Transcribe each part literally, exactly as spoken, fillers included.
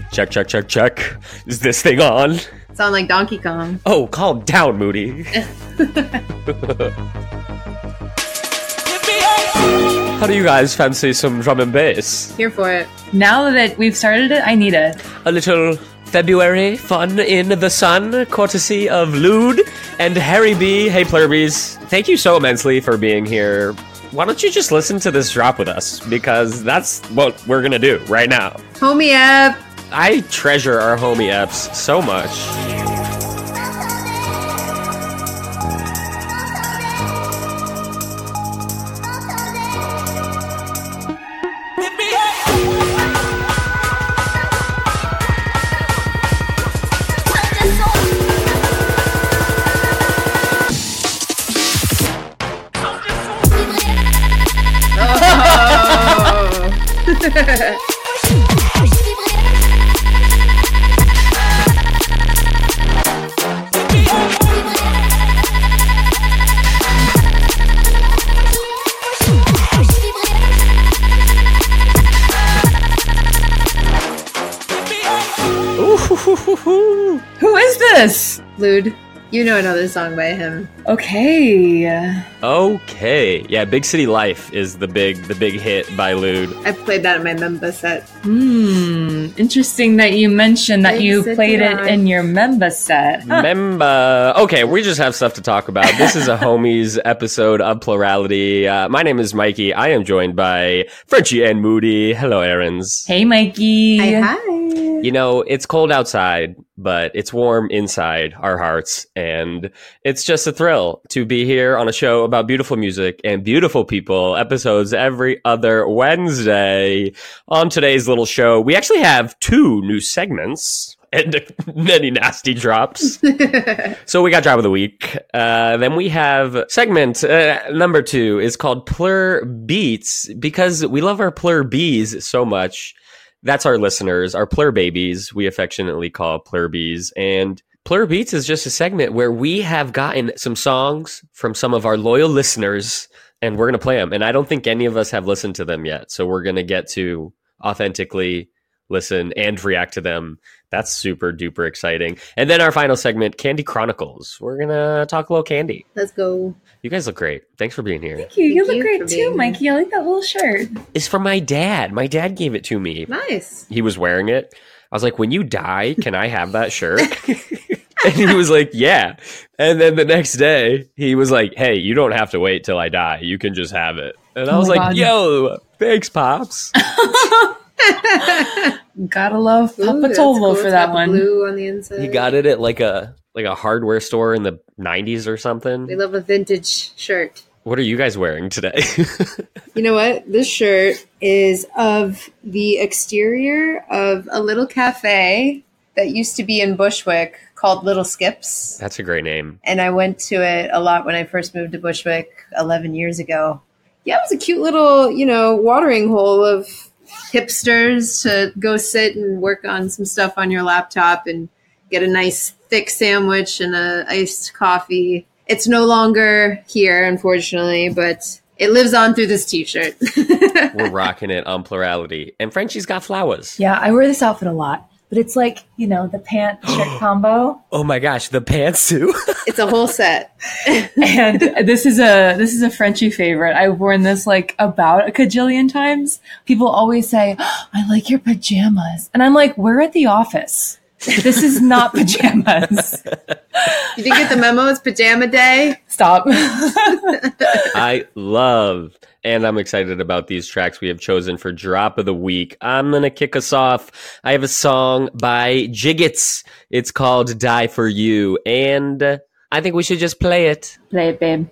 Check, check, check, check. Is this thing on? Sound like Donkey Kong. Oh, calm down, Moody. How do you guys fancy some drum and bass? Here for it. Now that we've started it, I need it. A little February fun in the sun, courtesy of Lude and Harry B. Hey, Plurbies. Thank you so immensely for being here. Why don't you just listen to this drop with us? Because that's what we're gonna do right now. Homie app. I treasure our homie apps so much. Who is this? Lude. You know another song by him. Okay. Okay. Yeah, Big City Life is the big the big hit by Lude. I played that in my member set. Hmm. Interesting that you mentioned that Big you City played it Life. in your member set. Huh. Member. Okay, we just have stuff to talk about. This is a homies episode of Plurality. Uh, my name is Mikey. I am joined by Frenchie and Moody. Hello, Aarons. Hey, Mikey. Hi, hi. You know, it's cold outside, but it's warm inside our hearts. And it's just a thrill to be here on a show about beautiful music and beautiful people. Episodes every other Wednesday. On today's little show, we actually have two new segments and many nasty drops. So we got Drop of the Week. Uh, then we have segment uh, number two is called Plur Beats, because we love our Plur Bees so much. That's our listeners, our Plur babies, we affectionately call Plur Bees. And Plur Beats is just a segment where we have gotten some songs from some of our loyal listeners, and we're going to play them. And I don't think any of us have listened to them yet. So we're going to get to authentically listen and react to them. That's super duper exciting. And then our final segment, Candy Chronicles. We're going to talk a little candy. Let's go. You guys look great. Thanks for being here. Thank you. You Thank look you great for too, being Mikey. I like that little shirt. It's from my dad. My dad gave it to me. Nice. He was wearing it. I was like, when you die, can I have that shirt? And he was like, yeah. And then the next day, he was like, hey, you don't have to wait till I die. You can just have it. And I Oh was my like, God. yo, thanks, Pops. Gotta love Ooh, Papa that's Tolo cool. for It's that got the one. Blue on the inside. He got it at like a like a hardware store in the nineties or We something. love a vintage shirt. What are you guys wearing today? You know what? This shirt is of the exterior of a little cafe that used to be in Bushwick called Little Skips. That's a great name. And I went to it a lot when I first moved to Bushwick eleven years ago. Yeah, it was a cute little, you know, watering hole of hipsters to go sit and work on some stuff on your laptop and get a nice thick sandwich and a iced coffee. It's no longer here, unfortunately, but it lives on through this t-shirt. We're rocking it on Plurality. And Frenchie's got flowers. Yeah, I wear this outfit a lot, but it's like, you know, the pant shirt combo. Oh my gosh, the pantsuit. It's a whole set. And this is a this is a Frenchie favorite. I've worn this like about a cajillion times. People always say, oh, I like your pajamas. And I'm like, we're at the office. This is not pajamas. You didn't get the memo? It's pajama day. Stop. I love and I'm excited about these tracks we have chosen for Drop of the Week. I'm going to kick us off. I have a song by Jiggets. It's called Die For You, and I think we should just play it. Play it, babe.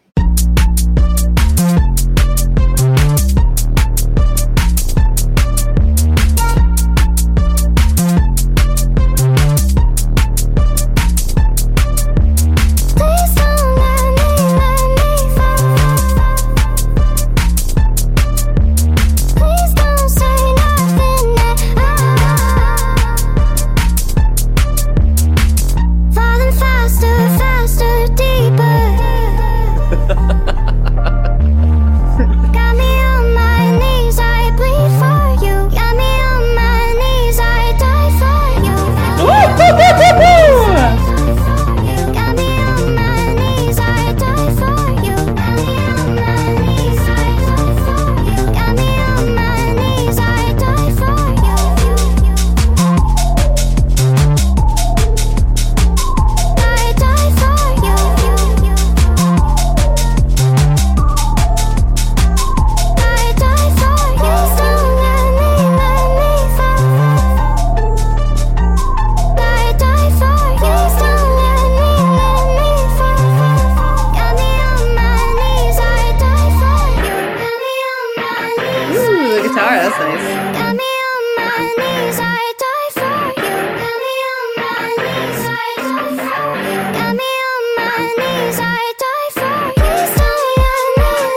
Got me on my knees, I die for you. Got me on my knees, I die for you. Got me on my knees, I die for you. Please tell me I need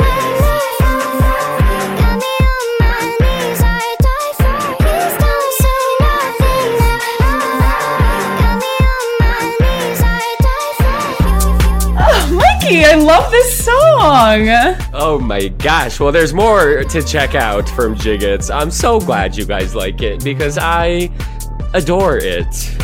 Got me on my knees, I die for you. Please don't say nothing now. Got me on my knees, I die for you. Oh, Mikey, I love this song. Oh my gosh. Well, there's more to check out from Jiggets. I'm so glad you guys like it because I adore it.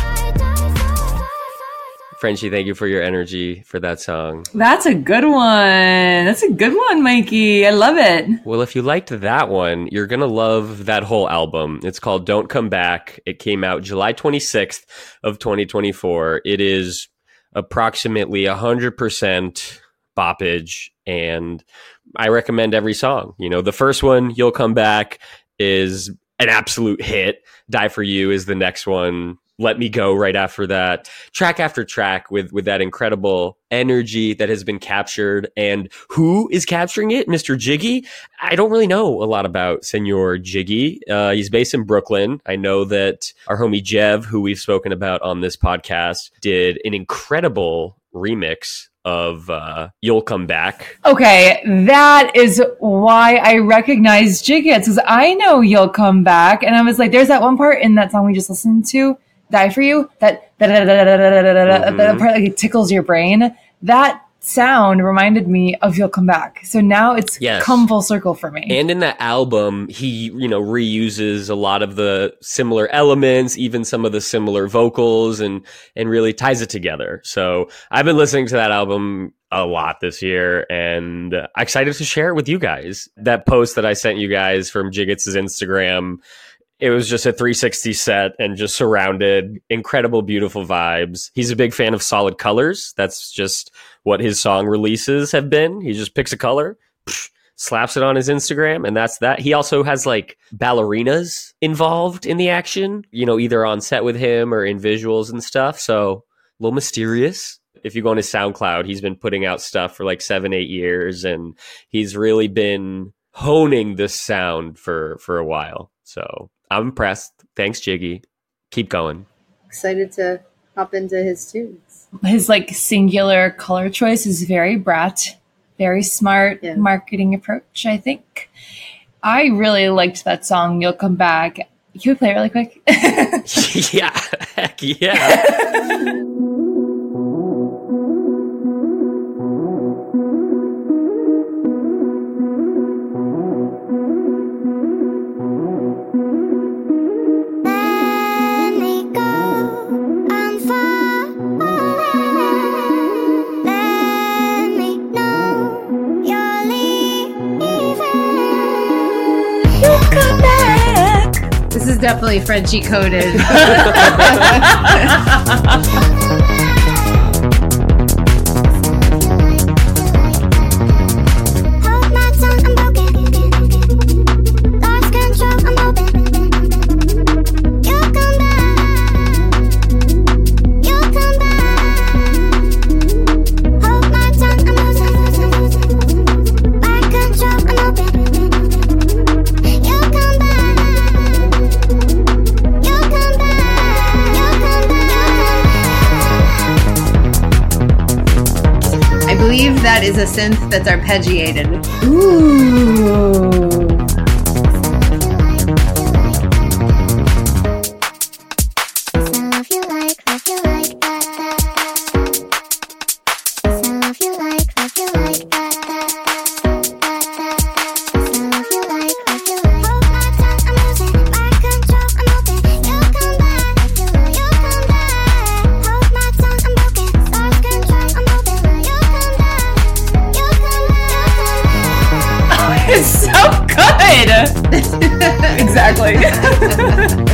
Frenchie, thank you for your energy for that song. That's a good one. That's a good one, Mikey. I love it. Well, if you liked that one, you're going to love that whole album. It's called Don't Come Back. It came out July twenty-sixth of twenty twenty-four. It is approximately one hundred percent boppage, and I recommend every song. You know, the first one, You'll Come Back, is an absolute hit. Die For You is the next one. Let Me Go right after that. Track after track with, with that incredible energy that has been captured. And who is capturing it? Mister Jiggy? I don't really know a lot about Senor Jiggy. Uh, he's based in Brooklyn. I know that our homie Jev, who we've spoken about on this podcast, did an incredible remix of uh, You'll Come Back. Okay, that is why I recognize Jiggets, because I know You'll Come Back. And I was like, there's that one part in that song we just listened to, Die For You, that that part like tickles your brain. That sound reminded me of You'll Come Back. So now it's Yes. come full circle for me. And in that album, he, you know, reuses a lot of the similar elements, even some of the similar vocals, and and really ties it together. So I've been listening to that album a lot this year, and I'm excited to share it with you guys. That post that I sent you guys from Jiggets' Instagram, it was just a three sixty set and just surrounded incredible, beautiful vibes. He's a big fan of solid colors. That's just what his song releases have been. He just picks a color, psh, slaps it on his Instagram, and that's that. He also has like ballerinas involved in the action, you know, either on set with him or in visuals and stuff. So a little mysterious. If you go on his SoundCloud, he's been putting out stuff for like seven, eight years, and he's really been honing this sound for, for a while. So I'm impressed. Thanks, Jiggy. Keep going. Excited to hop into his tunes. His like singular color choice is very Brat, very smart Yeah. marketing approach, I think. I really liked that song, You'll Come Back. Can we play it really quick? Yeah, heck yeah. Let me go, I'm falling. Let me know you're leaving. You'll come back. This is definitely Frenchie coded. Hold my tongue, I'm broken. Lost control, I'm open. You'll come back. You'll come back. Hold my tongue, I'm losing. Back control, I'm open. You'll come back. You'll come back. You'll come back. I believe that is a synth that's arpeggiated. Ooh. Love you like, love you like that. Love you like, love you like that. Love you like, love you like. Hold my tongue, I'm losing. Back control, I'm open. You'll come back. You'll come back. Hold my tongue, I'm broken. Lost control, I'm open. You'll come back. You'll come back. It's so good. Exactly.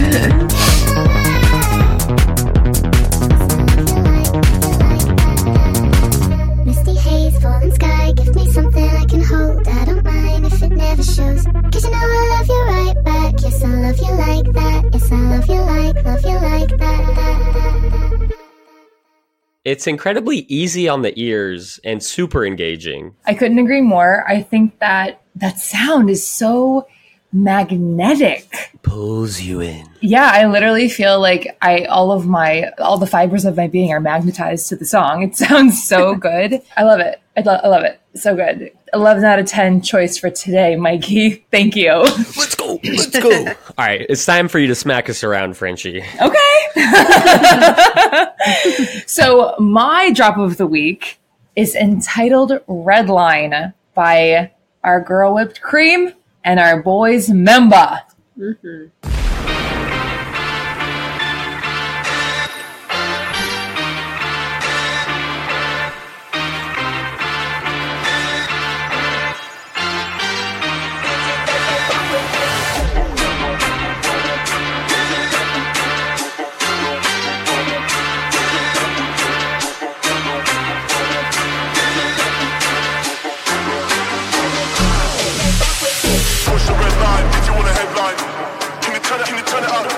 Misty haze, falling sky, give me something I can hold. I don't mind if it never shows. Cause you know I love you right back. Yes, I love you like that. Yes, I love you like, love you like that. It's incredibly easy on the ears and super engaging. I couldn't agree more. I think that that sound is so magnetic. Pulls you in. Yeah, I literally feel like I all of my all the fibers of my being are magnetized to the song. It sounds so good. I love it. I, lo- I love it. So good. eleven out of ten choice for today, Mikey. Thank you. Let's go. Let's go. All right. It's time for you to smack us around, Frenchie. Okay. So my drop of the week is entitled Red Line by our girl Whipped Cream and our boys Memba. Mm-hmm. Push the red line if you want a headline. Can you turn it? Can you turn it up?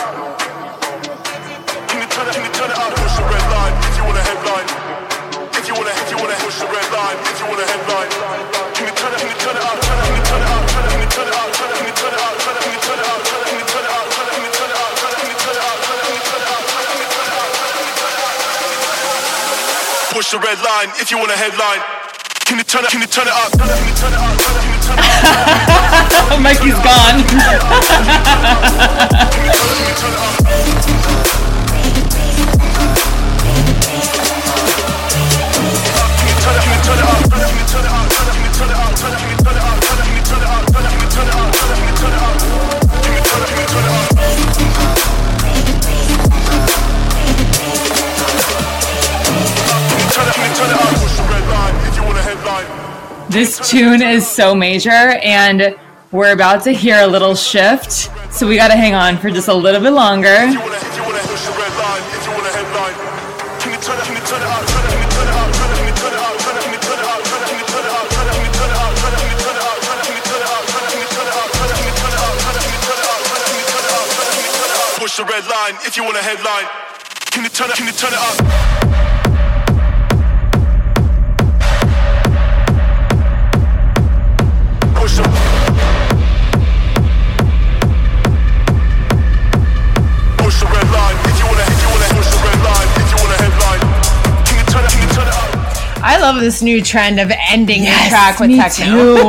Can you turn it? Can you turn it up? Push the red line if you want a headline. If you want to, if you want to push the red line, if you want a headline. Can you turn it? Can you turn it up? Turn it? Can you turn it up? Turn it? Can you turn it up? Turn it? Can you turn it up? Turn it? Can you turn it up? Turn it? Can you turn it up? Turn it? Can you turn it up? Turn it? Can you turn it up? Turn it? Can you turn it up? Turn it? Can you turn it up? Turn it? Can you turn it up? Push the red line if you want a headline. Can you turn it? Can you turn it up? Turn it? Can you turn it up? Turn it? Can you turn it up? Mikey's gone. This tune is so major, and we're about to hear a little shift, so we got to hang on for just a little bit longer. Push the red line if you want a headline. Can you turn it? Can you turn it up? Push the Push the red line if you wanna, if you wanna push the red line, if you want a headline. Can you turn it? Can you turn it up? I love this new trend of ending Yes, the track with me techno. too.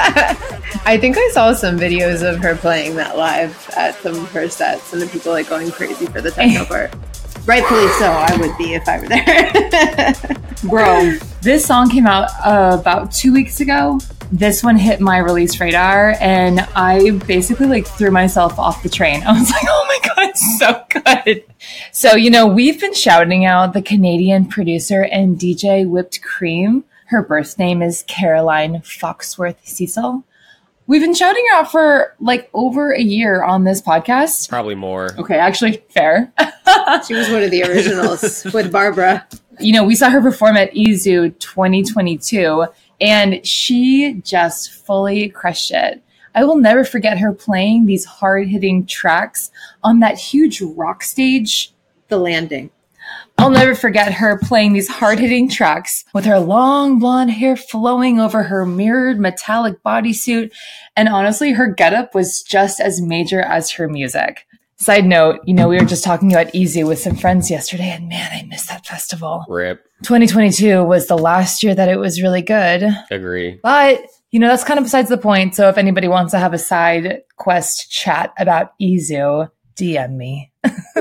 I think I saw some videos of her playing that live at some of her sets, and the people like going crazy for the techno part. Rightfully so. I would be if I were there. Bro, this song came out uh, about two weeks ago. This one hit my release radar, and I basically like threw myself off the train. I was like, oh my God, it's so good. So, you know, we've been shouting out the Canadian producer and D J Whipped Cream. Her birth name is Caroline Foxworth Cecil. We've been shouting her out for like over a year on this podcast. Probably more. Okay, actually, fair. She was one of the originals with Barbara. You know, we saw her perform at E Z U twenty twenty-two, and she just fully crushed it. I will never forget her playing these hard-hitting tracks on that huge rock stage. The Landing. I'll never forget her playing these hard-hitting tracks with her long blonde hair flowing over her mirrored metallic bodysuit. And honestly, her getup was just as major as her music. Side note, you know, we were just talking about E Z U with some friends yesterday, and man, I missed that festival. Rip. twenty twenty-two was the last year that it was really good. Agree. But, you know, that's kind of besides the point. So if anybody wants to have a side quest chat about E Z U, D M me.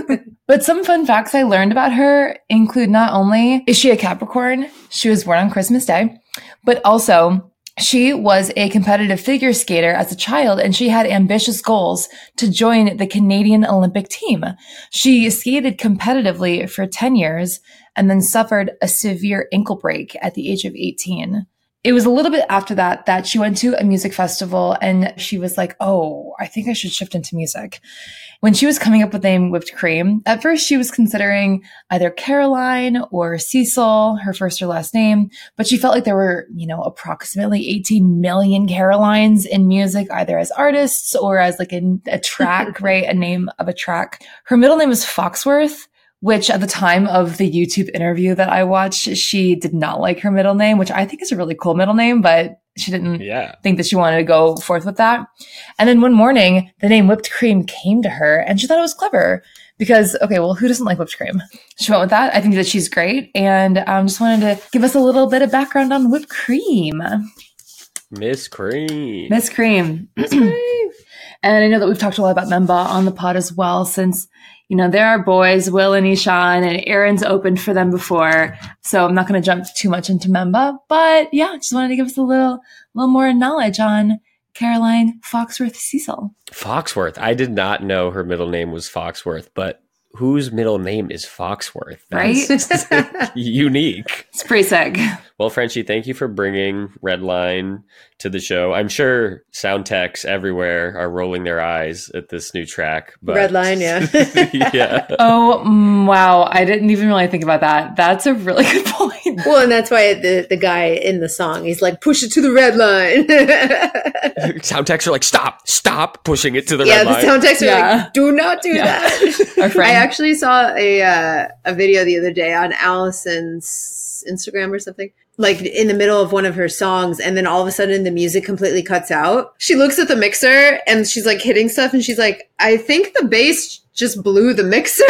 But some fun facts I learned about her include not only is she a Capricorn, she was born on Christmas Day, but also she was a competitive figure skater as a child, and she had ambitious goals to join the Canadian Olympic team. She skated competitively for ten years and then suffered a severe ankle break at the age of eighteen. It was a little bit after that that she went to a music festival, and she was like, oh, I think I should shift into music. When she was coming up with the name Whipped Cream, at first she was considering either Caroline or Cecil, her first or last name, but she felt like there were, you know, approximately eighteen million Carolines in music, either as artists or as like a, a track, right? A name of a track. Her middle name was Foxworth, which at the time of the YouTube interview that I watched, she did not like her middle name, which I think is a really cool middle name, but she didn't Yeah. think that she wanted to go forth with that. And then one morning, the name whipped cream came to her and she thought it was clever because, okay, well, who doesn't like whipped cream? She went with that. I think that she's great. And um, just wanted to give us a little bit of background on whipped cream. Miss Cream. Miss Cream. And I know that we've talked a lot about Memba on the pod as well, since, you know, there are boys, Will and Ishan, and Aaron's opened for them before. So I'm not going to jump too much into Memba, but yeah, just wanted to give us a little, little more knowledge on Caroline Foxworth Cecil. Foxworth. I did not know her middle name was Foxworth, but whose middle name is Foxworth? Right? That's unique. It's pretty sick. Well, Frenchie, thank you for bringing Redline to the show. I'm sure sound techs everywhere are rolling their eyes at this new track. But Redline, yeah. yeah. Oh, mm, wow. I didn't even really think about that. That's a really good point. Well, and that's why the, the guy in the song, he's like, push it to the red line. Sound techs are like, stop, stop pushing it to the yeah, red the line. sound techs are Yeah. like, do not do Yeah. that. Our friend. I actually saw a uh, a video the other day on Allison's Instagram or something, like in the middle of one of her songs, and then all of a sudden the music completely cuts out. She looks at the mixer and she's like hitting stuff, and she's like, I think the bass just blew the mixer.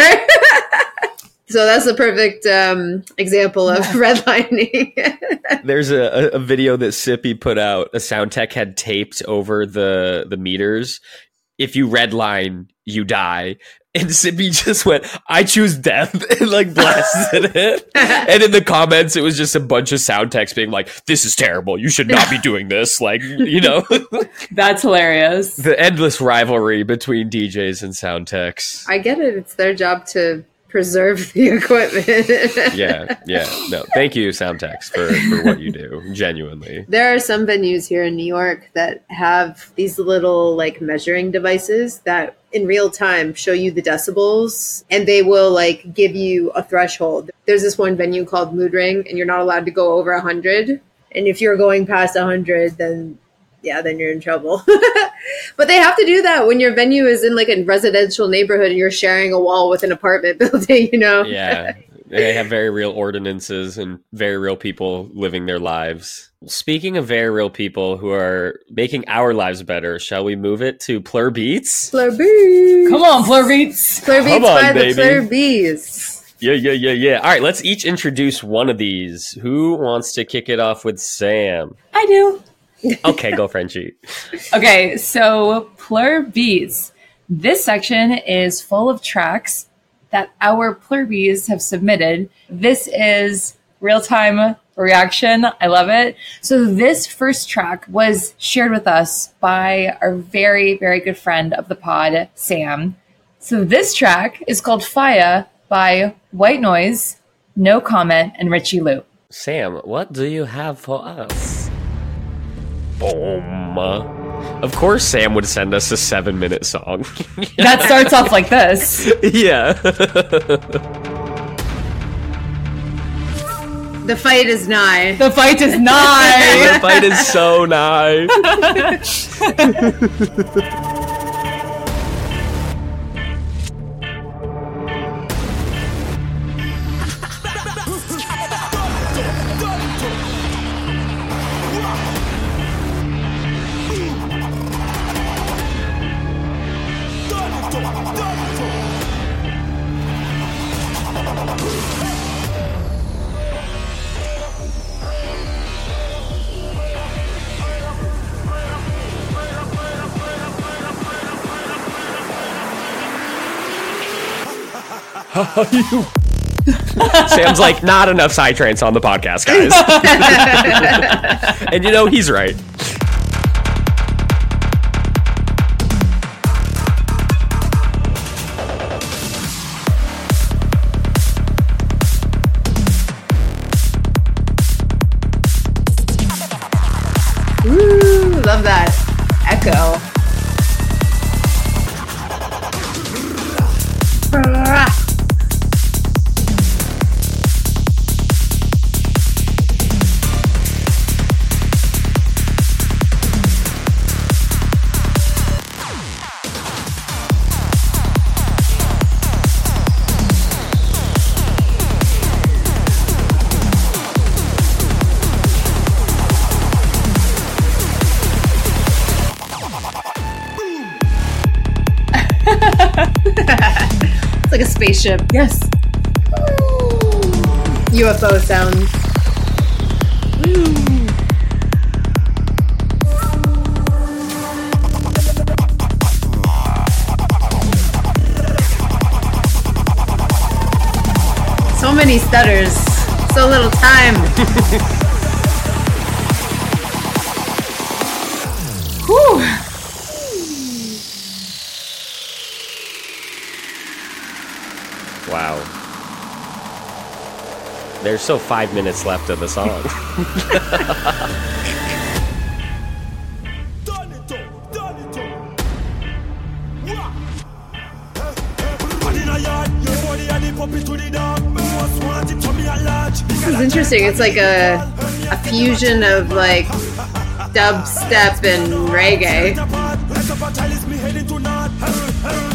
So that's the perfect um, example of redlining. There's a, a video that Sippy put out. A sound tech had taped over the the meters. If you redline, you die. And Sippy just went, I choose death, and like blasted it. And in the comments, it was just a bunch of sound techs being like, this is terrible. You should not be doing this. Like, you know, That's hilarious. the endless rivalry between D Js and sound techs. I get it. It's their job to preserve the equipment. Yeah, yeah. No, thank you, sound techs, for, for what you do. Genuinely. There are some venues here in New York that have these little like measuring devices that in real time show you the decibels, and they will like give you a threshold. There's this one venue called Mood Ring, and you're not allowed to go over one hundred. And if you're going past one hundred, then yeah, then you're in trouble. But they have to do that when your venue is in like a residential neighborhood and you're sharing a wall with an apartment building, you know? Yeah. They have very real ordinances and very real people living their lives. Speaking of very real people who are making our lives better, shall we move it to Plur Beats? Plur Beats. Come on, Plur Beats. Plur Beats Come on, by baby. the Plur Beats. Yeah, yeah, yeah, yeah. All right, let's each introduce one of these. Who wants to kick it off with Sam? I do. Okay, go Frenchie. Okay, so Plur Beats. This section is full of tracks that our Plurbies have submitted. This is real-time reaction. I love it. So this first track was shared with us by our very, very good friend of the pod, Sam. So this track is called Fire by White Noise, No Comment, and Richie Lou. Sam, what do you have for us? Boom. Of course, Sam would send us a seven-minute song. That starts off like this. Yeah. The fight is nigh. The fight is nigh. The fight is so nigh. Sam's like, not enough Psytrance on the podcast, guys. And you know, he's right. Ooh, love that echo. It's like a spaceship. Yes. U F O sounds. So many stutters. So little time. Whew. Wow. There's still five minutes left of the song. Turn it up, turn it up. Wah. Put in a yard, your body and the puppy to the dog. Most want it to me at large. This is interesting. It's like a a fusion of like dubstep and reggae. Let up a child is me heading to north.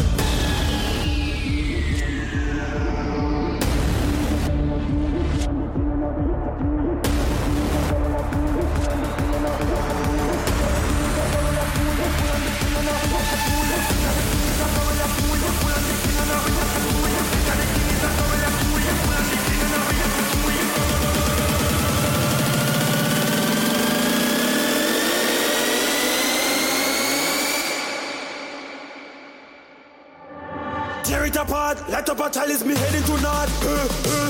Tear it apart, let up a child is me heading to north. Uh, uh.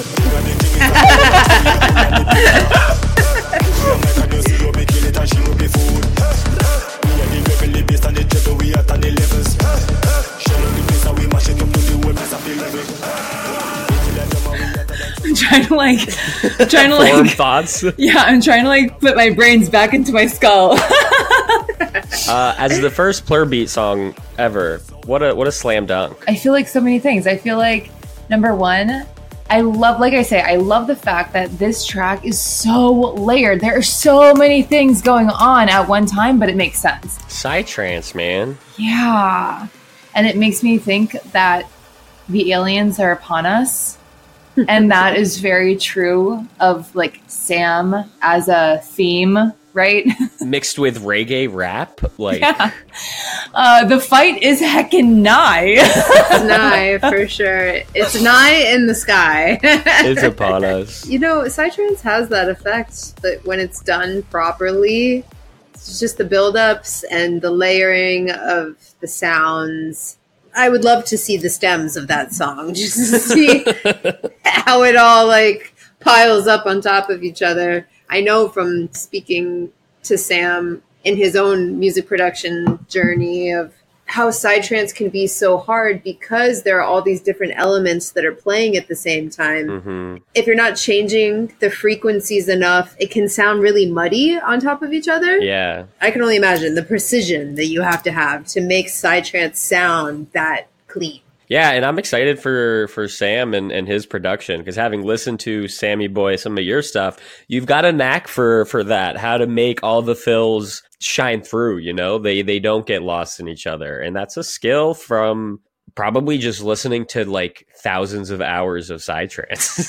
Like a see you me kill it and she will be food. We are the rebel, the beast and the devil, we at on the levels. Shell on the place and we mash it up to the whole mess of the level. I'm trying to like, trying to Form like, thoughts. yeah, I'm trying to like put my brains back into my skull. Uh, as the first Plur Beat song ever, what a what a slam dunk. I feel like so many things. I feel like number one, I love, like I say, I love the fact that this track is so layered. There are so many things going on at one time, but it makes sense. Psytrance, man. Yeah. And it makes me think that the aliens are upon us. And that is very true of like Sam as a theme, right? Mixed with reggae rap, like Yeah. Uh, the fight is heckin' nigh. It's nigh for sure. It's nigh in the sky. it's upon us. You know, Psytrance has that effect that when it's done properly, it's just the build-ups and the layering of the sounds. I would love to see the stems of that song, just to see how it all like piles up on top of each other. I know from speaking to Sam in his own music production journey of how Psytrance can be so hard because there are all these different elements that are playing at the same time. Mm-hmm. If you're not changing the frequencies enough, it can sound really muddy on top of each other. Yeah. I can only imagine the precision that you have to have to make Psytrance sound that clean. Yeah, and I'm excited for for Sam and, and his production because having listened to Sammy Boy, some of your stuff, you've got a knack for for that, how to make all the fills shine through, you know? They they don't get lost in each other. And that's a skill from probably just listening to like thousands of hours of Psytrance.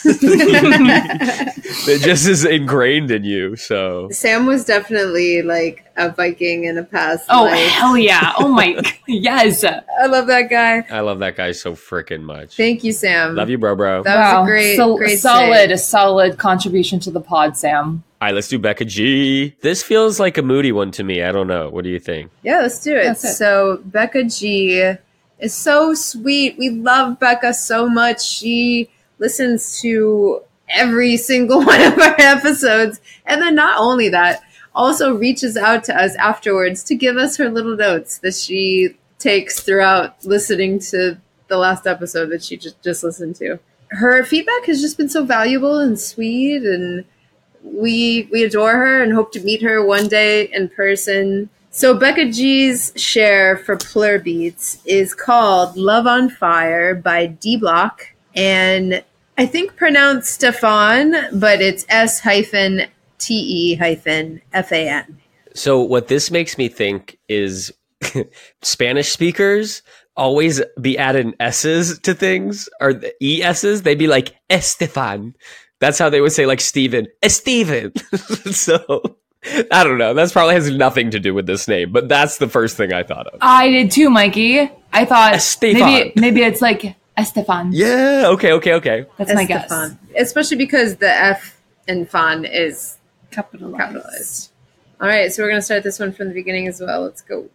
It just is ingrained in you. So Sam was definitely like a Viking in a past Oh, life. hell yeah. Oh my, yes. I love that guy. I love that guy so freaking much. Thank you, Sam. Love you, bro, bro. That Wow. was a great, Sol- great solid, save. a solid contribution to the pod, Sam. All right, let's do Becca G. This feels like a moody one to me. I don't know. What do you think? Yeah, let's do it. That's it. So Becca G is so sweet. We love Becca so much. She listens to every single one of our episodes. And then not only that, also reaches out to us afterwards to give us her little notes that she takes throughout listening to the last episode that she just, just listened to. Her feedback has just been so valuable and sweet, and we we adore her and hope to meet her one day in person. So Becca G's share for Plur Beats is called Love on Fire by D-Block, and I think pronounced Stefan, but it's S hyphen T E hyphen F A N. So what this makes me think is Spanish speakers always be adding S's to things, or the E S's. They'd be like Estefan. That's how they would say like Steven. Esteven. So I don't know. That's probably has nothing to do with this name, but that's the first thing I thought of. I did too, Mikey. I thought Estefan. maybe maybe it's like Estefan. Yeah. Okay. Okay. Okay. That's my guess. Estefan. Especially because the F in Fan is Capitalized. capitalized. All right, so we're going to start this one from the beginning as well. Let's go.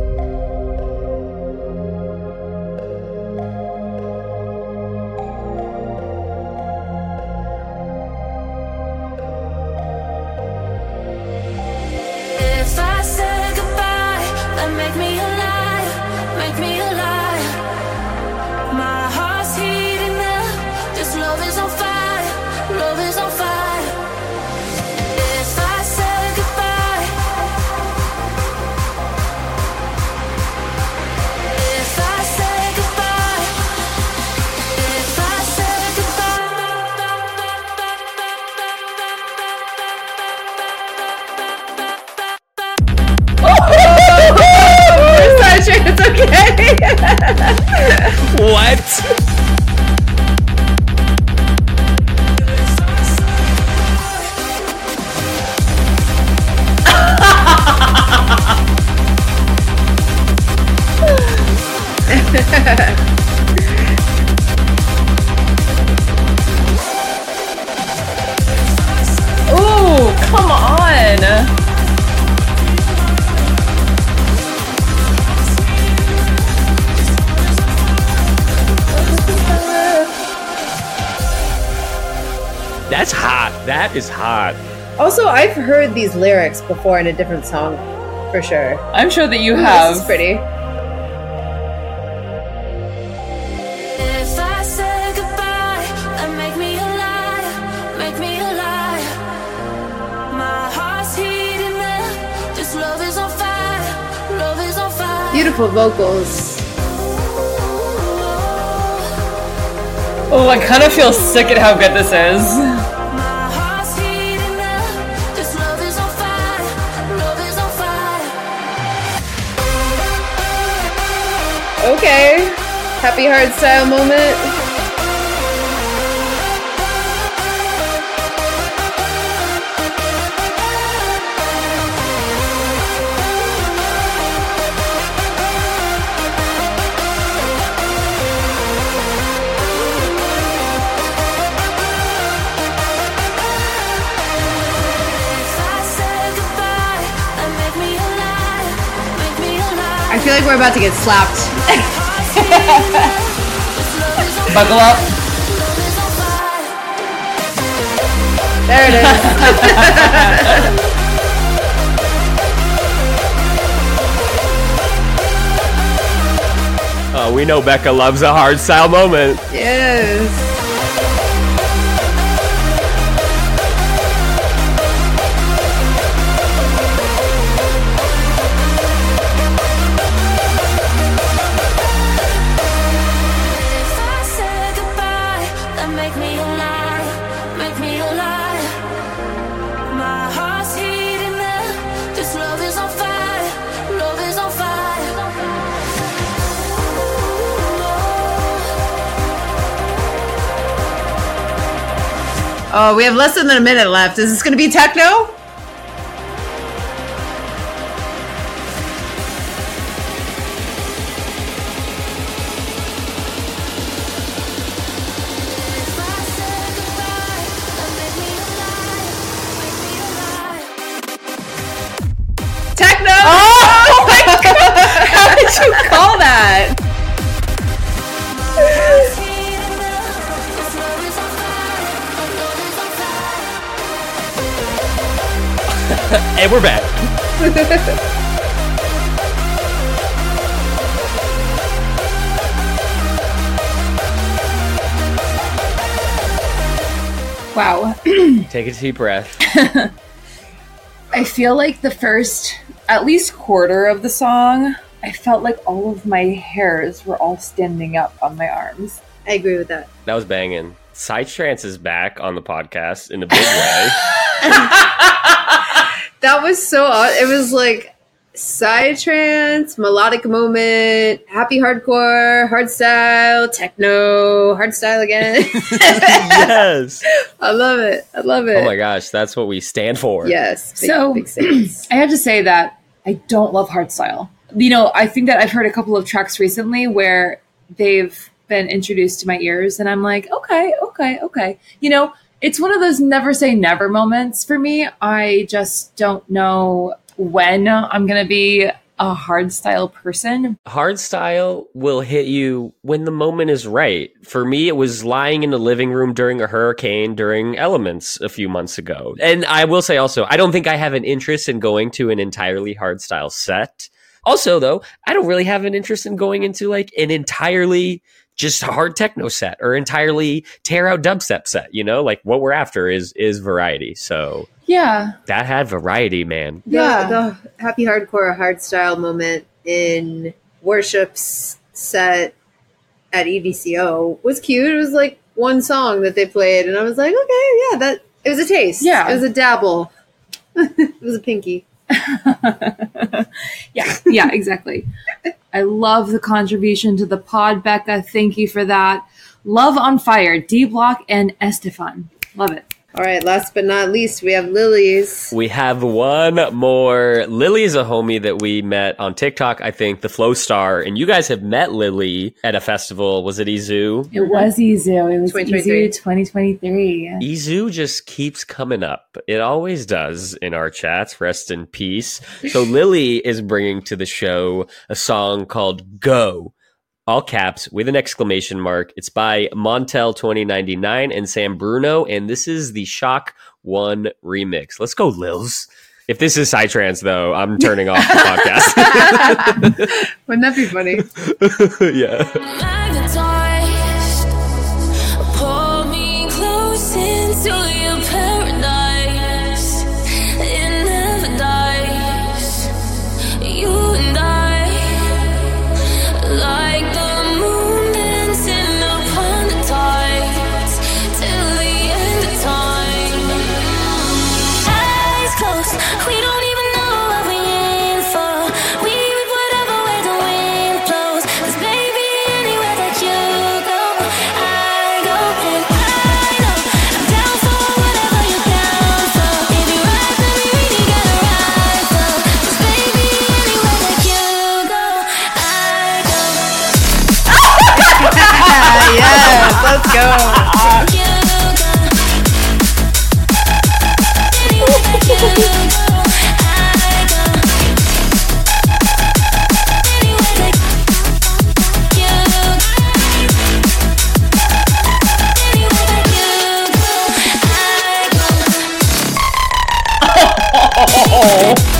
If I said goodbye, then make me alive, make me alive. My heart's heating up, this love is on fire, love is on fire. If I said goodbye, if I said goodbye, if I said It's okay. What? Ooh, come on. That's hot. That is hot. Also, I've heard these lyrics before in a different song, for sure. I'm sure that you Ooh, have. This is pretty. If I said goodbye, then make me alive, make me alive. My heart's heating up, this love is on fire, love is on fire. Beautiful vocals. Oh, I kind of feel sick at how good this is. My heart's heating up, this love is on fire, love is on fire. Okay. Happy hard style moment. If I said goodbye, then make me alive, make me alive. I feel like we're about to get slapped. Heart's heating up, this love is on Buckle up. love is on fire. There it is. Uh, we know Becca loves a hard style moment. Yes. If I said goodbye, then make me alive, make me alive. My heart's heating up, this love is on fire, love is on fire. Oh, we have less than a minute left. Is this going to be techno? If I said goodbye, then make me alive, make me alive. Techno! Oh my god! How did you call that? Heart's heating up, this love is on fire, love is on fire. And we're back. Wow. Take a deep breath. I feel like the first, at least quarter of the song, I felt like all of my hairs were all standing up on my arms. I agree with that. That was banging. Psytrance is back on the podcast in a big way. That was so odd. It was like psytrance, melodic moment, happy hardcore, hardstyle, techno, hardstyle again. Yes. I love it. I love it. Oh my gosh, that's what we stand for. Yes. Big, So- big fans. I have to say that I don't love hardstyle. You know, I think that I've heard a couple of tracks recently where they've been introduced to my ears, and I'm like, okay, okay, okay. You know, it's one of those never say never moments for me. I just don't know when I'm going to be a hardstyle person. Hardstyle will hit you when the moment is right. For me, it was lying in the living room during a hurricane during Elements a few months ago. And I will say also, I don't think I have an interest in going to an entirely hardstyle set. Also, though, I don't really have an interest in going into like an entirely just hard techno set or entirely tear out dubstep set. You know, like what we're after is is variety. So Yeah. that had variety, man. The, Yeah. the happy hardcore hardstyle moment in Worship's set at E V C O was cute. It was like one song that they played, and I was like, okay, yeah, that it was a taste. Yeah. It was a dabble. It was a pinky. Yeah, yeah, exactly. I love the contribution to the pod, Becca. Thank you for that. Love on Fire, D Block and Estefan. Love it. All right, last but not least, we have Lily's. We have one more. Lily is a homie that we met on TikTok, I think, the Flow Star. And you guys have met Lily at a festival. Was it Izu? It was Izu. It was twenty twenty-three. Izu twenty twenty-three. Izu just keeps coming up. It always does in our chats. Rest in peace. So Lily is bringing to the show a song called Go. All caps with an exclamation mark. It's by Montel twenty ninety-nine and Sam Bruno, and this is the Shock One remix. Let's go, Lils. If this is Psytrance, though, I'm turning off the podcast. Wouldn't that be funny? Yeah. Magnetized, pull me close into your paradise. It never dies. You and I, like the moon dancing upon the tides till the end of time. Eyes closed, we don't even know what we're in for. We reap whatever way the wind blows. 'Cause baby, anywhere that you go, I go. And I know I'm down for whatever you're down for. If you're right, then we really gotta ride though. 'Cause baby, anywhere that you go, I go. Yes, let's go. You go. Anywhere that you go, I go. Anywhere that you go, anywhere that you go, I go.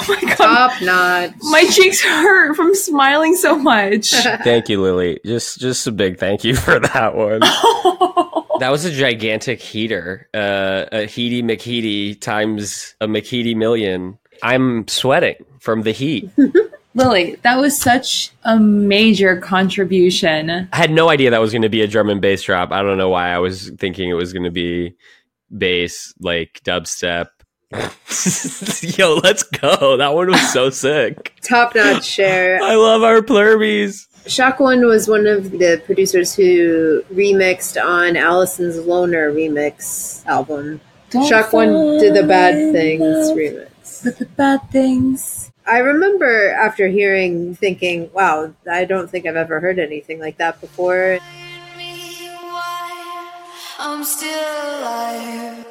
Oh my god. Top notch. My cheeks hurt from smiling so much. Thank you, Lily. Just just a big thank you for that one. That was a gigantic heater. Uh, a Heaty McHeaty times a McHeaty million. I'm sweating from the heat. Lily, that was such a major contribution. I had no idea that was going to be a drum and bass drop. I don't know why I was thinking it was going to be bass, like dubstep. Yo, let's go. That one was so sick. Top notch share. I love our plurbies. Shock One was one of the producers who remixed on Allison's Loner remix album. Don't Shock One did the Bad fall in Things love remix. with the bad things. I remember after hearing, thinking, wow, I don't think I've ever heard anything like that before. Me why I'm still alive.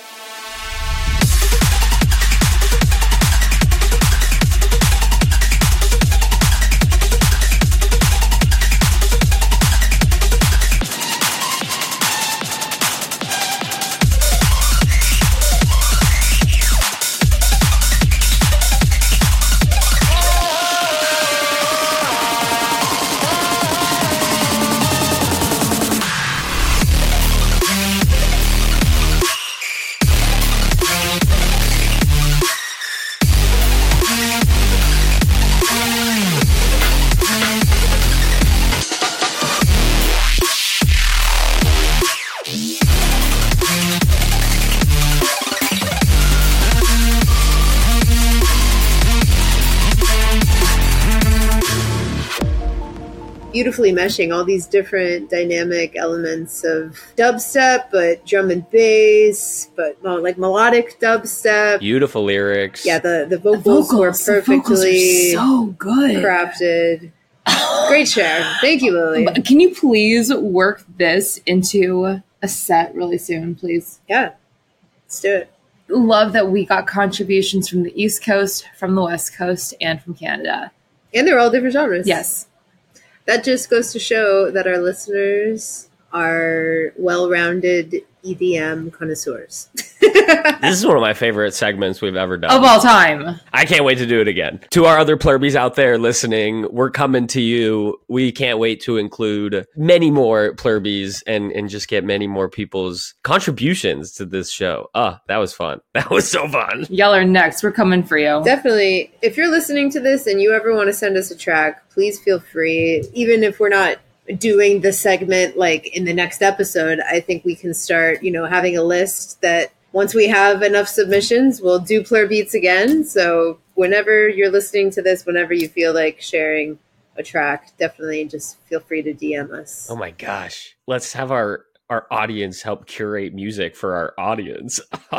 Beautifully meshing all these different dynamic elements of dubstep, but drum and bass, but well, like melodic dubstep. Beautiful lyrics. Yeah, the, the The vocals, were vocals, the vocals perfectly are so good. crafted. Great share. Thank you, Lily. But can you please work this into a set really soon, please? Yeah, let's do it. Love that we got contributions from the East Coast, from the West Coast, and from Canada. And they're all different genres. Yes. That just goes to show that our listeners are well-rounded E D M connoisseurs. This is one of my favorite segments we've ever done. Of all time. I can't wait to do it again. To our other plurbies out there listening, we're coming to you. We can't wait to include many more plurbies and, and just get many more people's contributions to this show. Ah, that was fun. That was so fun. Y'all are next. We're coming for you. Definitely, if you're listening to this and you ever want to send us a track, please feel free. Even if we're not doing the segment like in the next episode, I think we can start, you know, having a list that once we have enough submissions, we'll do Plur Beats again. So whenever you're listening to this, whenever you feel like sharing a track, definitely just feel free to D M us. Oh my gosh. Let's have our, our audience help curate music for our audience.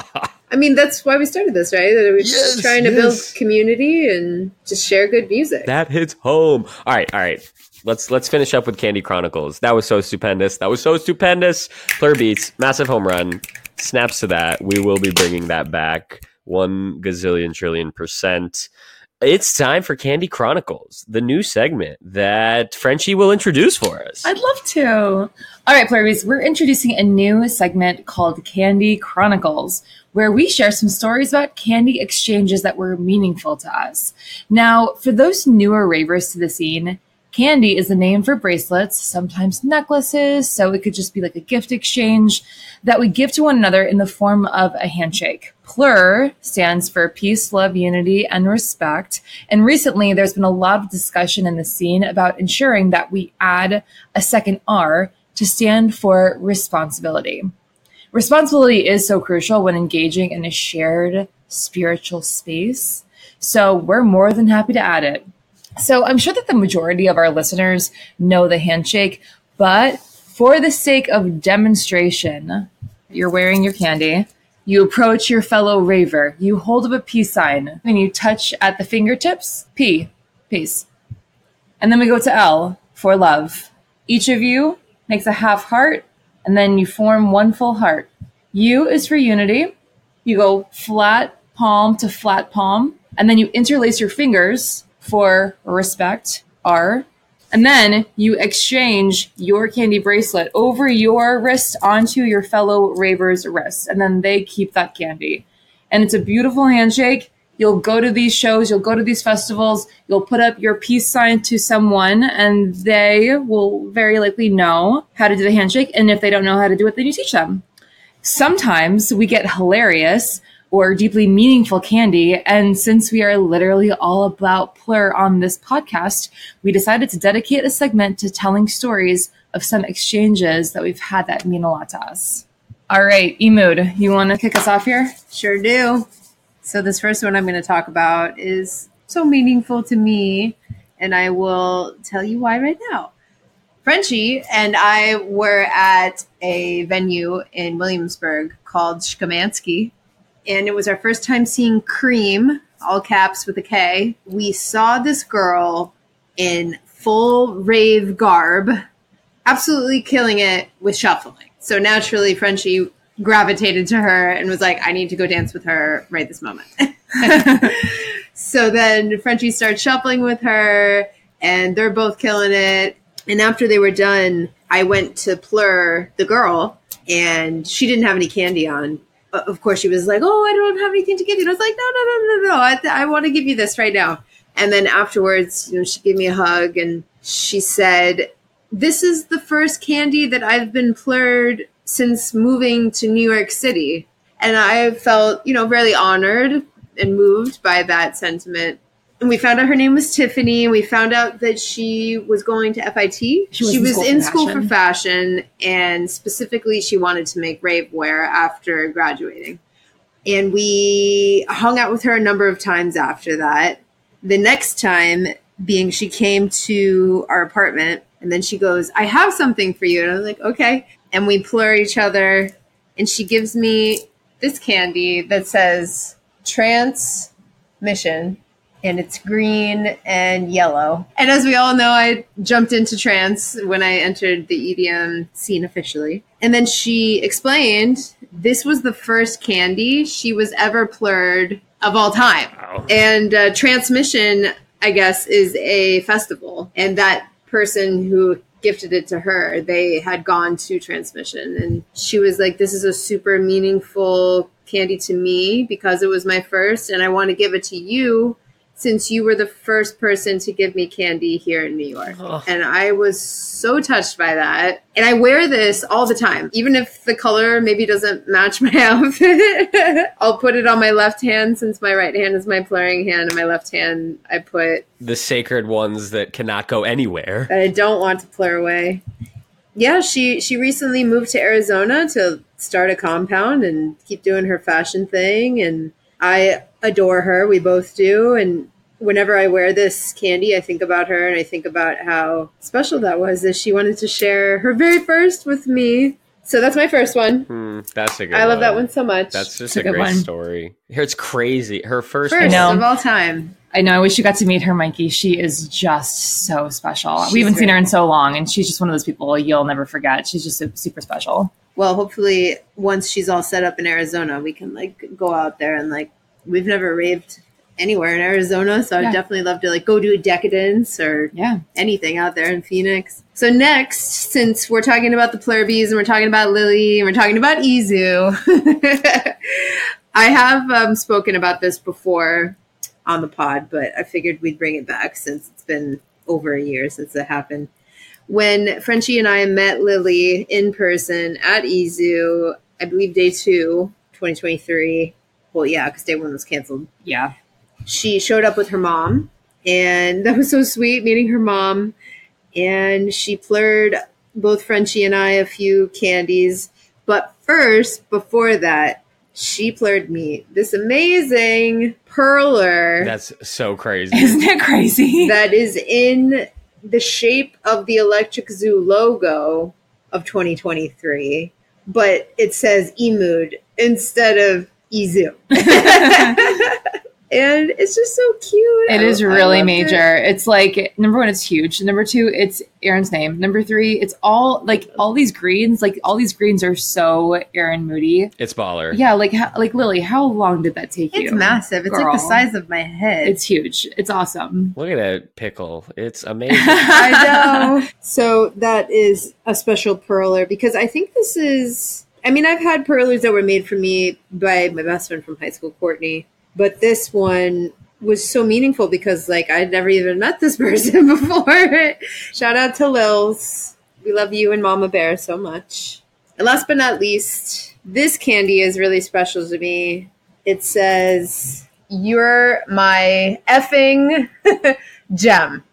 I mean, that's why we started this, right? That we're Yes, trying to yes. build community and just share good music. That hits home. All right, all right. Let's let's finish up with Candy Chronicles. That was so stupendous. That was so stupendous. Plur Beats, massive home run. Snaps to that. We will be bringing that back one gazillion trillion percent. It's time for Candy Chronicles, the new segment that Frenchie will introduce for us. I'd love to. All right, Plurbies, we're introducing a new segment called Candy Chronicles, where we share some stories about candy exchanges that were meaningful to us. Now, for those newer ravers to the scene, candy is a name for bracelets, sometimes necklaces, so it could just be like a gift exchange that we give to one another in the form of a handshake. Plur stands for peace, love, unity, and respect. And recently, there's been a lot of discussion in the scene about ensuring that we add a second R to stand for responsibility. Responsibility is so crucial when engaging in a shared spiritual space, so we're more than happy to add it. So I'm sure that the majority of our listeners know the handshake, but for the sake of demonstration, you're wearing your candy, you approach your fellow raver, you hold up a peace sign, and you touch at the fingertips, P, peace. And then we go to L for love. Each of you makes a half heart, and then you form one full heart. U is for unity. You go flat palm to flat palm, and then you interlace your fingers for respect, R. And then you exchange your candy bracelet over your wrist onto your fellow raver's wrist, and then they keep that candy. And it's a beautiful handshake. You'll go to these shows, you'll go to these festivals, you'll put up your peace sign to someone, and they will very likely know how to do the handshake. And if they don't know how to do it, then you teach them. Sometimes we get hilarious or deeply meaningful candy. And since we are literally all about plur on this podcast, we decided to dedicate a segment to telling stories of some exchanges that we've had that mean a lot to us. All right, Emood, you want to kick us off here? Sure do. So this first one I'm going to talk about is so meaningful to me, and I will tell you why right now. Frenchie and I were at a venue in Williamsburg called Shkamansky, and it was our first time seeing Cream, all caps with a K. We saw this girl in full rave garb, absolutely killing it with shuffling. So naturally, Frenchie gravitated to her and was like, I need to go dance with her right this moment. So then Frenchie starts shuffling with her, and they're both killing it. And after they were done, I went to plur the girl, and she didn't have any candy on. Uh, Of course, she was like, oh, I don't have anything to give you. And I was like, no, no, no, no, no. I, th- I want to give you this right now. And then afterwards, you know, she gave me a hug, and she said, this is the first candy that I've been plurred since moving to New York City. And I felt, you know, really honored and moved by that sentiment. And we found out her name was Tiffany, and we found out that she was going to F I T. She was she in was school in for school fashion. for fashion, and specifically she wanted to make rave wear after graduating. And we hung out with her a number of times after that. The next time being she came to our apartment, and then she goes, I have something for you. And I was like, okay. And we plur each other, and she gives me this candy that says Transmission, and it's green and yellow. And as we all know, I jumped into trance when I entered the E D M scene officially. And then she explained this was the first candy she was ever plurred of all time. Wow. And uh, Transmission, I guess, is a festival. And that person who gifted it to her, they had gone to Transmission, and she was like, this is a super meaningful candy to me because it was my first, and I want to give it to you since you were the first person to give me candy here in New York. Oh. And I was so touched by that. And I wear this all the time, even if the color maybe doesn't match my outfit. I'll put it on my left hand since my right hand is my plurring hand, and my left hand I put The sacred ones that cannot go anywhere. that I don't want to plur away. Yeah, she she recently moved to Arizona to start a compound and keep doing her fashion thing, and I adore her. We both do, and whenever I wear this candy, I think about her, and I think about how special that was that she wanted to share her very first with me. So that's my first one. Hmm, that's a good I love one. that one so much. That's just It's a a good great one. story. Here, it's crazy. Her first, first one. know. of all time. I know. I wish you got to meet her, Mikey. She is just so special. She's we haven't seen her great. in so long, and she's just one of those people you'll never forget. She's just su- super special. Well, hopefully once she's all set up in Arizona, we can like go out there and like, we've never raved anywhere in Arizona, so I'd Yeah. definitely love to like go do a Decadence or Yeah. anything out there in Phoenix. So next, since we're talking about the Plurbies and we're talking about Lily and we're talking about Izu, I have um, spoken about this before on the pod, but I figured we'd bring it back since it's been over a year since it happened. When Frenchie and I met Lily in person at Izu, I believe day two, twenty twenty-three. Well, yeah, because day one was canceled. Yeah. She showed up with her mom, and that was so sweet meeting her mom. And she plurred both Frenchie and I a few candies. But first, before that, she plurred me this amazing perler That's so crazy. Isn't it crazy? that is in the shape of the Electric Zoo logo of twenty twenty-three, but it says Emood instead of Izu. And it's just so cute. It I- is I really loved major. it. It's like, number one, it's huge. Number two, it's Aaron's name. Number three, it's all like all these greens. Like all these greens are so Aaron Moody. It's baller. Yeah, like how, like Lily, how long did that take you? It's massive. It's like Girl. the size of my head. It's huge. It's awesome. Look at that pickle. It's amazing. I know. So that is a special perler because I think this is, I mean, I've had perlers that were made for me by my best friend from high school, Courtney. But this one was so meaningful because like I'd never even met this person before. Shout out to Lils. We love you and Mama Bear so much. And last but not least, this candy is really special to me. It says, "You're my effing gem."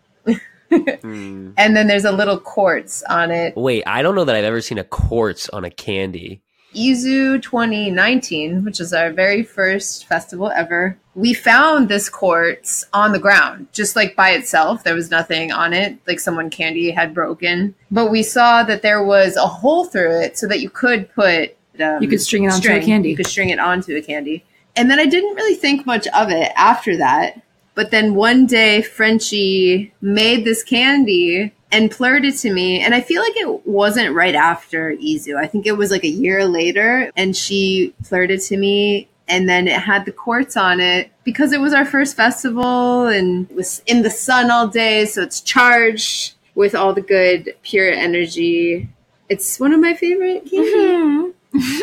Hmm. And then there's a little quartz on it. Wait, I don't know that I've ever seen a quartz on a candy. Izu twenty nineteen, which is our very first festival ever, we found this quartz on the ground, just like by itself. There was nothing on it, like someone candy had broken. But we saw that there was a hole through it so that you could put... Um, You could string it onto a string. candy. You could string it onto a candy. And then I didn't really think much of it after that. But then one day, Frenchie made this candy and plurred it to me. And I feel like it wasn't right after Izu. I think it was like a year later. And she plurred it to me. And then it had the quartz on it because it was our first festival and it was in the sun all day. So it's charged with all the good, pure energy. It's one of my favorite candy.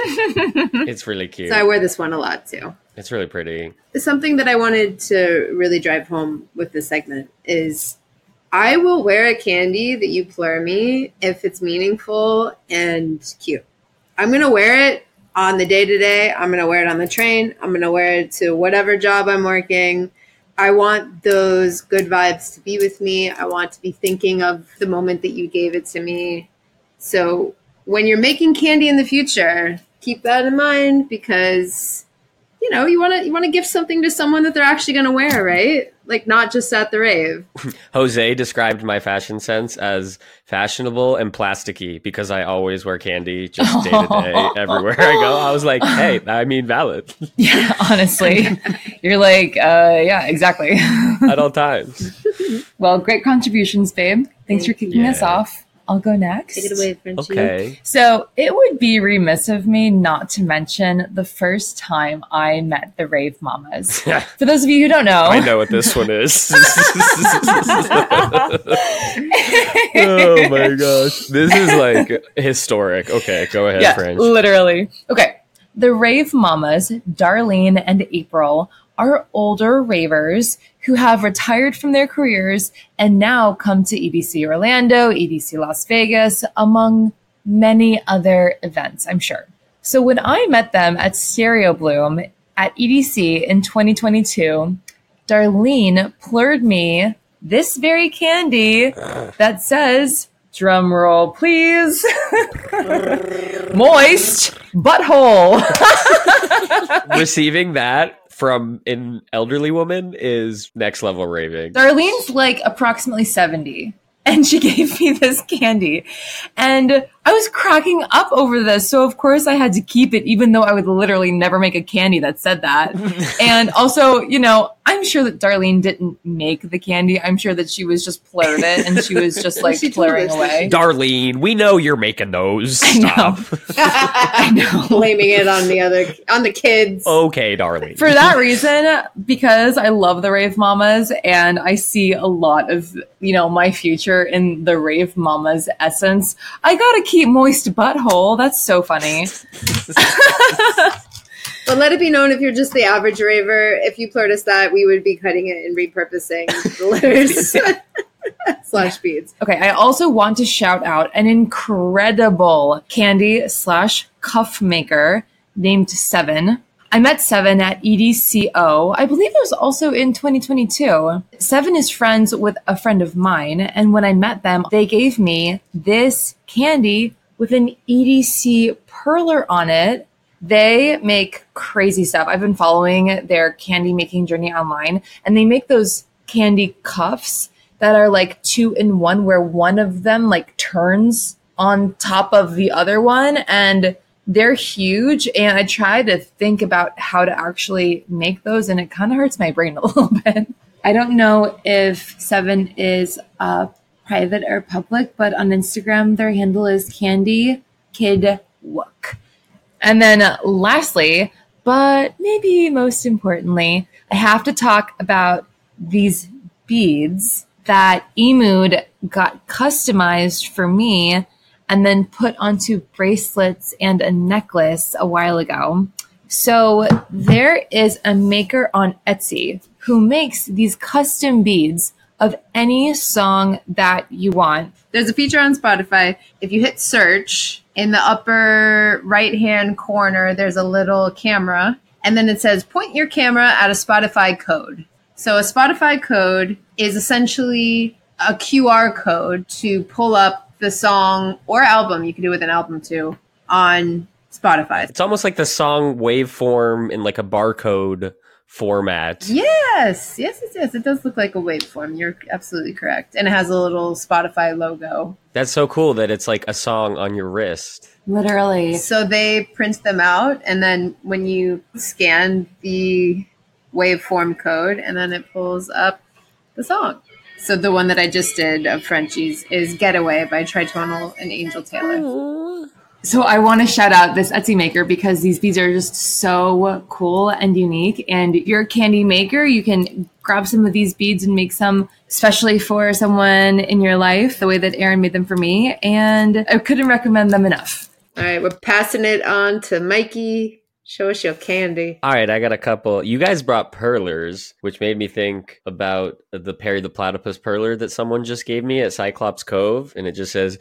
It's really cute. So I wear this one a lot too. It's really pretty. Something that I wanted to really drive home with this segment is I will wear a candy that you plur me if it's meaningful and cute. I'm going to wear it on the day to day. I'm going to wear it on the train. I'm going to wear it to whatever job I'm working. I want those good vibes to be with me. I want to be thinking of the moment that you gave it to me. So when you're making candy in the future, keep that in mind because you know, you want to you want to give something to someone that they're actually going to wear, right? Like not just at the rave. Jose described my fashion sense as fashionable and plasticky because I always wear candy just day to day everywhere I go. I was like, hey, I mean valid Yeah, honestly. You're like, uh, yeah, exactly. at all times. Well, great contributions, babe. Thanks for kicking us Yeah. off. I'll go next. Take it away, Frenchie. Okay. So it would be remiss of me not to mention the first time I met the Rave Mamas. For those of you who don't know, I know what this one is. Oh my gosh. This is like historic. Okay, go ahead, yeah, French. literally. Okay. The Rave Mamas, Darlene and April, are older ravers who have retired from their careers and now come to E D C Orlando, E D C Las Vegas, among many other events, I'm sure. So when I met them at Stereo Bloom at E D C in twenty twenty-two, Darlene plurred me this very candy that says, drum roll please, moist butthole. Receiving that from an elderly woman is next level raving. Darlene's like approximately seventy, and she gave me this candy. And I was cracking up over this. So, of course, I had to keep it, even though I would literally never make a candy that said that. And also, you know, I'm sure that Darlene didn't make the candy. I'm sure that she was just plurred it, and she was just like She told plurring us. away. Darlene, we know you're making those. I know. Stop. I know. Blaming it on the other on the kids. Okay, Darlene. For that reason, because I love the Rave Mamas and I see a lot of, you know, my future in the Rave Mamas essence, I gotta keep moist butthole. That's so funny. But let it be known if you're just the average raver, if you plurred us that, we would be cutting it and repurposing the letters slash beads. Okay, I also want to shout out an incredible candy slash cuff maker named Seven. I met Seven at E D C O. I believe it was also in twenty twenty-two. Seven is friends with a friend of mine, and when I met them, they gave me this candy with an E D C perler on it. They make crazy stuff. I've been following their candy making journey online, and they make those candy cuffs that are like two in one, where one of them like turns on top of the other one, and they're huge. And I try to think about how to actually make those, and it kind of hurts my brain a little bit. I don't know if Seven is uh, private or public, but on Instagram, their handle is Candy Kid Wook. And then uh, lastly, but maybe most importantly, I have to talk about these beads that Emood got customized for me and then put onto bracelets and a necklace a while ago. So there is a maker on Etsy who makes these custom beads of any song that you want. There's a feature on Spotify. If you hit search, in the upper right-hand corner, there's a little camera. And then it says, point your camera at a Spotify code. So a Spotify code is essentially a Q R code to pull up the song or album, you can do it with an album too, on Spotify. It's almost like the song waveform in like a barcode format. Yes, yes, yes, yes. It does look like a waveform. You're absolutely correct. And it has a little Spotify logo. That's so cool that it's like a song on your wrist. Literally. So they print them out, and then when you scan the waveform code, and then it pulls up the song. So the one that I just did of Frenchie's is Getaway by Tritonal and Angel Taylor. So I want to shout out this Etsy maker because these beads are just so cool and unique. And you're a candy maker, you can grab some of these beads and make some especially for someone in your life, the way that Aaron made them for me. And I couldn't recommend them enough. All right, we're passing it on to Mikey. Show us your candy. All right, I got a couple. You guys brought perlers, which made me think about the Perry the Platypus perler that someone just gave me at Cyclops Cove, and it just says,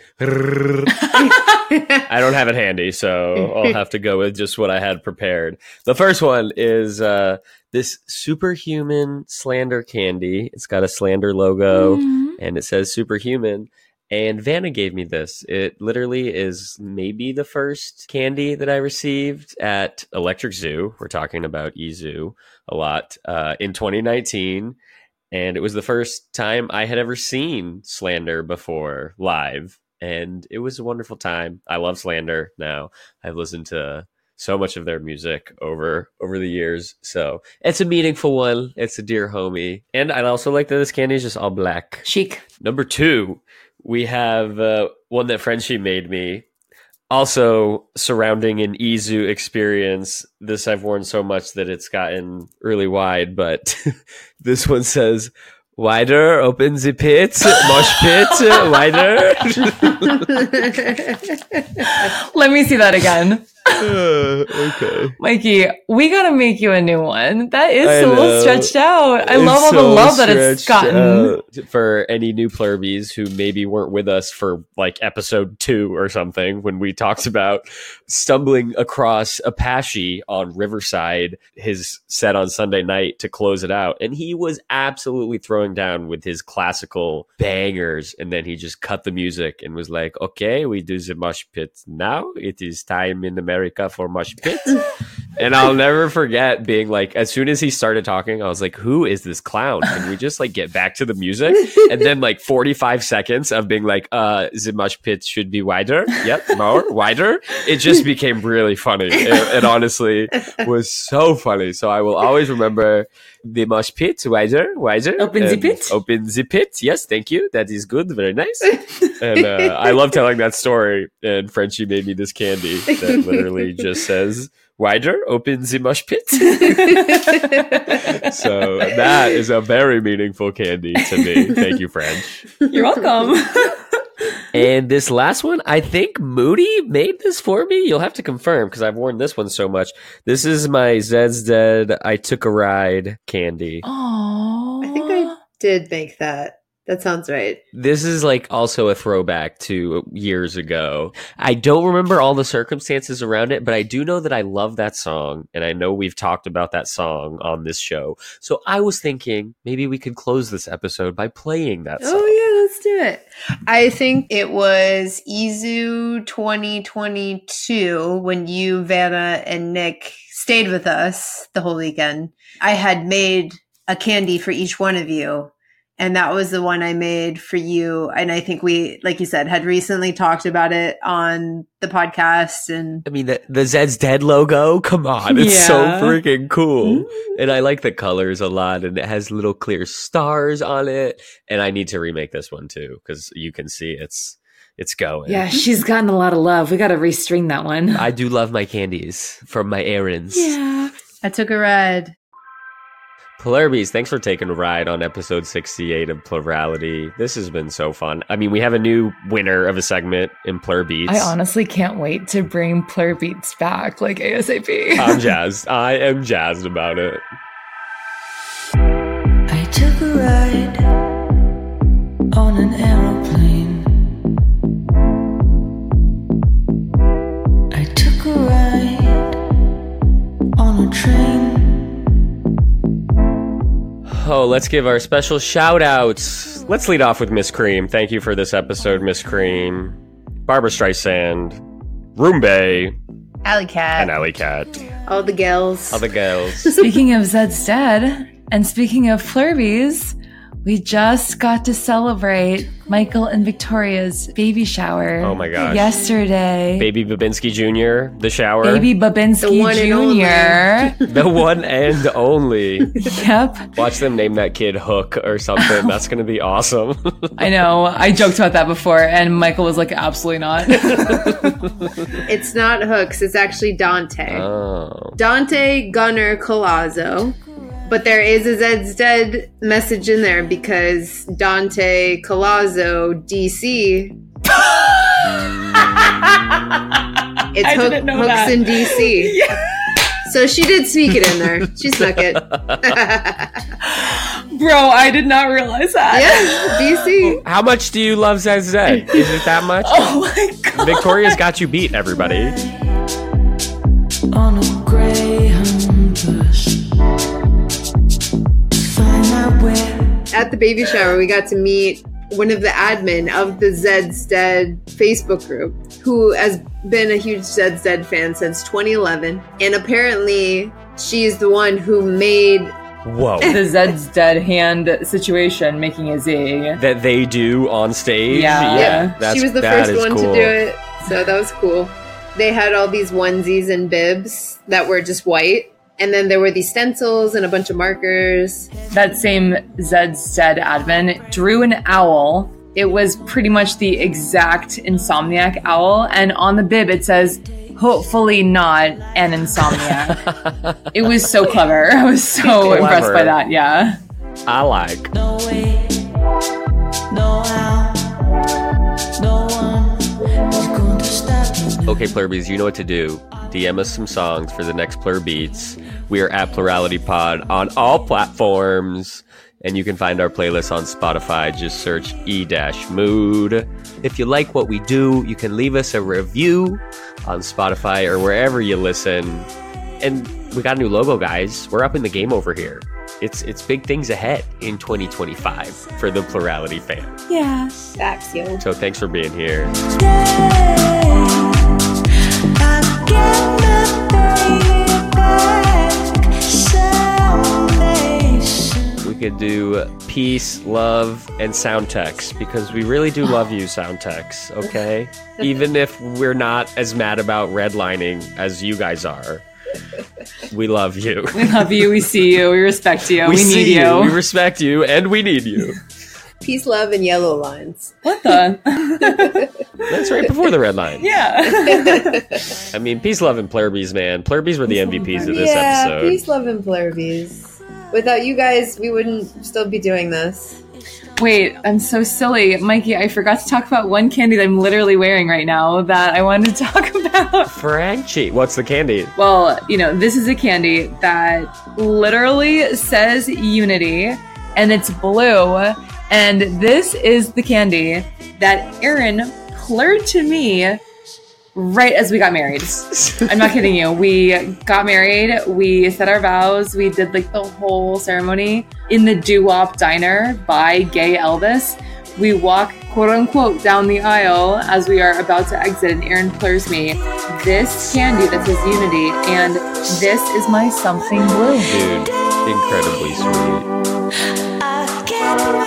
I don't have it handy, so I'll have to go with just what I had prepared. The first one is uh, this Superhuman Slander candy. It's got a Slander logo, mm-hmm. and it says Superhuman. And Vanna gave me this. It literally is maybe the first candy that I received at Electric Zoo. We're talking about E-Zoo a lot uh, in twenty nineteen. And it was the first time I had ever seen Slander before live. And it was a wonderful time. I love Slander now. I've listened to so much of their music over over the years. So it's a meaningful one. It's a dear homie. And I also like that this candy is just all black. Chic. Number two. We have uh, one that Frenchie made me. Also surrounding an E-Zoo experience. This I've worn so much that it's gotten really wide, but this one says, wider, open the pit, mosh pit, wider. Let me see that again. Uh, okay. Mikey, we gotta make you a new one. That is I a little know. stretched out. I It's love all the so love that it's stretched gotten. out. For any new plurbies who maybe weren't with us for like episode two or something when we talked about stumbling across Apache on Riverside, his set on Sunday night to close it out. And he was absolutely throwing down with his classical bangers. And then he just cut the music and was like, okay, we do the mosh pit now. It is time in America for mosh pit. And I'll never forget being like, as soon as he started talking, I was like, who is this clown? Can we just like get back to the music? And then like forty-five seconds of being like, uh, the mosh pit should be wider. Yep, more, wider. It just became really funny. It, it honestly was so funny. So I will always remember the mosh pit, wider, wider. Open the and pit. Open the pit. Yes, thank you. That is good. Very nice. And uh, I love telling that story. And Frenchie made me this candy that literally just says, wider, open the mosh pit. So that is a very meaningful candy to me. Thank you, French. You're welcome. And this last one, I think Moody made this for me. You'll have to confirm because I've worn this one so much. This is my Zed's Dead I Took a Ride candy. Aww. I think I did make that. That sounds right. This is like also a throwback to years ago. I don't remember all the circumstances around it, but I do know that I love that song. And I know we've talked about that song on this show. So I was thinking maybe we could close this episode by playing that song. Oh, yeah, let's do it. I think it was E-Zoo twenty twenty-two when you, Vanna, and Nick stayed with us the whole weekend. I had made a candy for each one of you. And that was the one I made for you. And I think we, like you said, had recently talked about it on the podcast. And I mean, the, the Zed's Dead logo, come on. It's so Yeah. freaking cool. And I like the colors a lot. And it has little clear stars on it. And I need to remake this one too, because you can see it's it's going. Yeah, she's gotten a lot of love. We gotta restring that one. I do love my candies from my errands. Yeah. I took a ride. Plurbies, thanks for taking a ride on episode sixty-eight of Plurality. This has been so fun. I mean, we have a new winner of a segment in Plurbeats. I honestly can't wait to bring Plurbeats back, like ASAP. I'm jazzed. I am jazzed about it. I took a ride on an aeroplane. I took a ride on a train. Oh, let's give our special shout outs. Let's lead off with Miss Cream. Thank you for this episode, Miss Cream. Barbara Streisand, Roombay, Alley Cat. and Alley Cat. All the gals. All the girls. Speaking of Zed's Dead, and speaking of Plurbies, we just got to celebrate Michael and Victoria's baby shower. Oh my gosh. Yesterday. Baby Babinski Junior, the shower. Baby Babinski The one and only. Junior The one and only. Yep. Watch them name that kid Hook or something. That's going to be awesome. I know. I joked about that before, and Michael was like, absolutely not. It's not Hooks. It's actually Dante. Oh. Dante Gunnar Colazzo. But there is a Zed's Dead message in there because Dante Colazzo D C. It's I Hook, didn't know Hooks that. in D C. So she did sneak it in there. She snuck it. Bro, I did not realize that. Yeah, D C. How much do you love Zed Zed? Is it that much? Oh my god. Victoria's got you beat, everybody. On a Greyhound bus. Find out where At the baby shower, we got to meet one of the admin of the Zed's Dead Facebook group, who has been a huge Zed's Dead fan since twenty eleven. And apparently, she's the one who made Whoa. The Zed's Dead hand situation, making a Z. That they do on stage? Yeah. Yep, That's, she was the that first is one cool. to do it, so that was cool. They had all these onesies and bibs that were just white, and then there were these stencils and a bunch of markers. That same Zed's Dead admin drew an owl. It was pretty much the exact Insomniac owl, and on the bib it says, hopefully not an Insomniac. It was so clever. I was so Clever. impressed by that, yeah. I like. no way, no how, no one is going to stop me now. Okay, Plurbies, you know what to do. D M us some songs for the next Plur Beats. We are at Plurality Pod on all platforms. And you can find our playlist on Spotify. Just search E-Mood. If you like what we do, you can leave us a review on Spotify or wherever you listen. And we got a new logo, guys. We're up in the game over here. It's it's big things ahead in twenty twenty-five for the Plurality fan. Yeah. Facts, yo. So thanks for being here. I get my baby back someday soon. We could do peace, love, and sound techs because we really do love you, sound techs, okay? Even if we're not as mad about redlining as you guys are. We love you. We love you, we see you, we respect you, we, see need you. We respect you, and we need you. Peace, love, and yellow lines. What the? That's right before the red line. Yeah. I mean, peace, love, and Plurbies, man. Plurbies were the M V Ps of this yeah, episode. peace, love, and plurbies. Without you guys, we wouldn't still be doing this. Wait, I'm so silly. Mikey, I forgot to talk about one candy that I'm literally wearing right now that I wanted to talk about. Frenchie. What's the candy? Well, you know, this is a candy that literally says Unity, and it's blue, and this is the candy that Aaron plurred to me right as we got married. I'm not kidding you. We got married, we said our vows, we did like the whole ceremony in the Doo-Wop Diner by Gay Elvis. We walk, quote unquote, down the aisle as we are about to exit, and Aaron plurs me this candy that says Unity, and this is my something blue. Dude, incredibly sweet. I get my